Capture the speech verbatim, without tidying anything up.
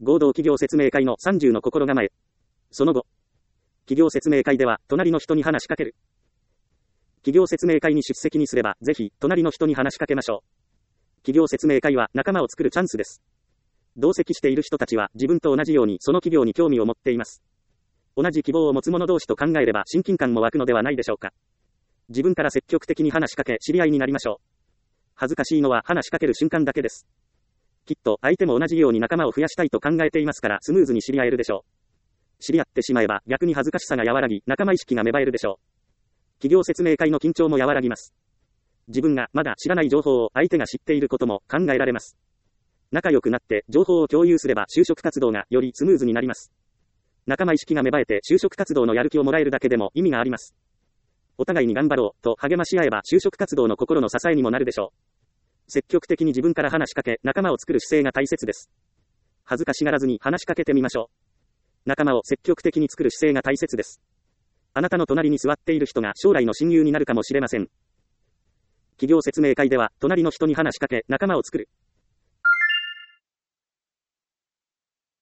合同企業説明会のさんじゅうの心構え。その後、企業説明会では、隣の人に話しかける。企業説明会に出席にすれば、ぜひ、隣の人に話しかけましょう。企業説明会は仲間を作るチャンスです。同席している人たちは、自分と同じようにその企業に興味を持っています。同じ希望を持つ者同士と考えれば親近感も湧くのではないでしょうか。自分から積極的に話しかけ、知り合いになりましょう。恥ずかしいのは話しかける瞬間だけです。きっと相手も同じように仲間を増やしたいと考えていますからスムーズに知り合えるでしょう。知り合ってしまえば逆に恥ずかしさが和らぎ、仲間意識が芽生えるでしょう。企業説明会の緊張も和らぎます。自分がまだ知らない情報を相手が知っていることも考えられます。仲良くなって情報を共有すれば就職活動がよりスムーズになります。仲間意識が芽生えて就職活動のやる気をもらえるだけでも意味があります。お互いに頑張ろうと励まし合えば就職活動の心の支えにもなるでしょう。積極的に自分から話しかけ、仲間を作る姿勢が大切です。恥ずかしがらずに話しかけてみましょう。仲間を積極的に作る姿勢が大切です。あなたの隣に座っている人が将来の親友になるかもしれません。企業説明会では、隣の人に話しかけ、仲間を作る。